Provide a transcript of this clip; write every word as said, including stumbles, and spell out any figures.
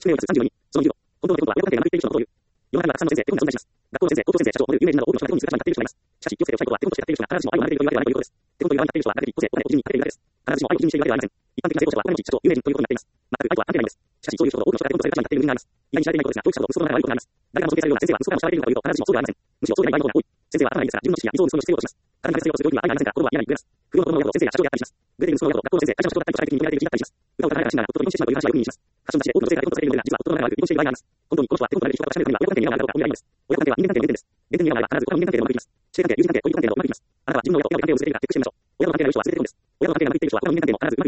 宿命をさんじゅうよに、その理由を、本当の本当は親子関係がうまくいっている人のことを言う。世の中にはたくさんの先生、テクノロジーを存在します。学校の先生、高校の先生、社長、モデル、有名人など多くの人がテクノロジーが始まっている人がいます。しかし、行政をしたいことはテクノとしてやっている人が必ずしも愛を学んでいるというわけではないということです。テクノという側に立っている人は、なぜ個性、個性、個人にかけているだけです。必ずしも愛を基準にしているわけではありません。一般的な成功者はお金持ち、社長、有名人ということになっています。全く愛とは関係ないんです。しかし、そういう人ほど多くの人がテクノとされる立場に立っている理由があります。意外に知られていないことですが、教育者ほど息子の中で悪いことがあります。誰がも尊敬されるような先生は息子からも慕われているのかというと、必ずしもそうではありません。むしろそうでない場合の方が多い。先生は頭がいいですが、自分の知識や理想を息子にしていようとします。彼に対する要する領域は愛がありませんが、子供は嫌なり、グレます。不良の子供の親と先生や社長をやったりします。グレている息子の親と学校の先生、会社の仕事が大と社会的に認められている人だったりします。歌を歌いながら死んだら夫と離婚してしまうという話はよく耳にします。ファッション雑誌で多くの女性がテクノとされているのですが、実は夫の中で悪く離婚している場合があります。本当にこの人はテクノとなれる人が確かめるためには親子関係に見合うかどうかを見ればいいのです。親子関係は人間関係の原点です。原点に合う場合は必ず他の人間関係でもうまくいきます。師弟関係、友人関係、恋人関係でもうまくいきます。あなたは自分の親と親の関係を結べるが、結婚してみましょう。親との関係が悪い人は忘れているのです。親との関係がうまくいっている人は他の人間関係も必ずう